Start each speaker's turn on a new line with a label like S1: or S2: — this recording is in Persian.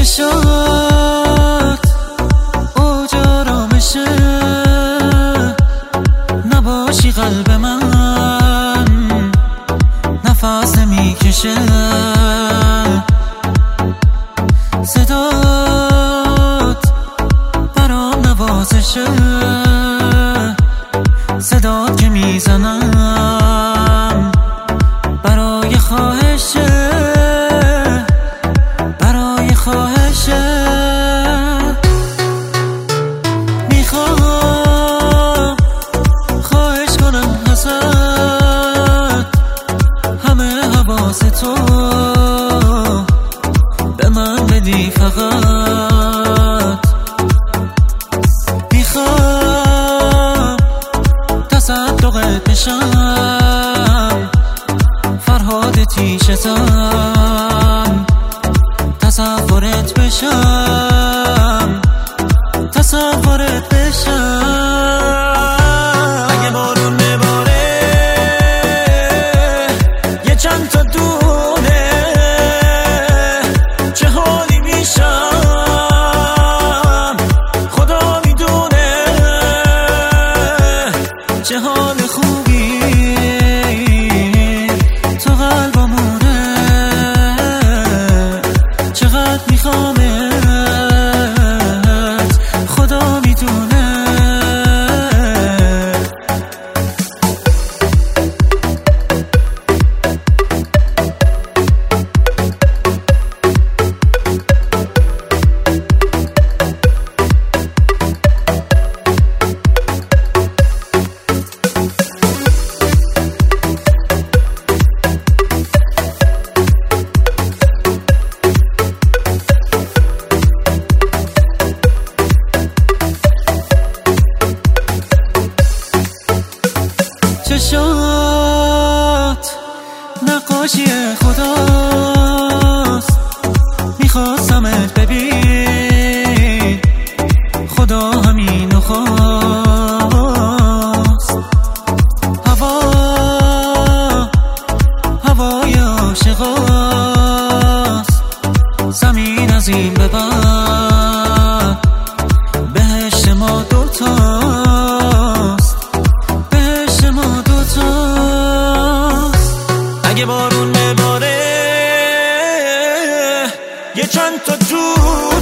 S1: چشات اوج آرامشه، نباشی قلب من نفس نمیکشه. صدات برام نوازشه، صدات که میزنم برای خواهشه، برای خواهشه. میخوام خواهش کنم ازت همه حواس تو به من بدی فقط. میخوام تصدقت بشم، فرهاد تیشتم، تصورت بشم، تصورت بشم. اگه بارون میباره یه چند تا دونه، چه حالی میشم خدا میدونه. چه حال خوبی تو قلبمونه، چقدر میخوامت خدا میدونه. چشات نقاشی خداست، میخواستمت ببین خدا همینو خواست. هوای عاشقاست، زمین از این به بعد بهشت ما دوتاست، بهشت ما دوتاست. اگه بارون میباره یه چند تا